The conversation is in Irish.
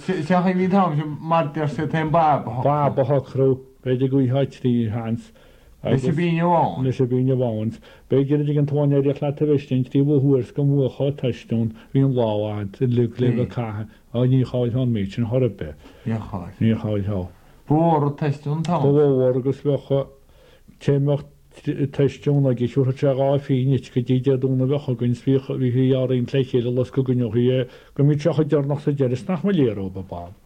Seach chi tam se martir se ten bab. Bab a crw, be di gwyhau tri hans. Nes y bín yw Nes y bín yw awns. Be gyda di gan twan eriach la tefestyn, di fo hwyrs gan mwch o tystwn, fi'n lawad, yn lyg lyg o caha. O ni chael hon mi, sy'n horbe. Ni chael. Ni chael hon. Bwr o tystwn tam. Bwr agos fech o, temach tystwn ag eich wrth ag a ffyn eich gyda dwn o fech o gwyn sbych fi hi ar ein lleichyd o los gwynnwch hi. Gymryd siach o dyrnach sy'n dyrys nach mae lir o bab.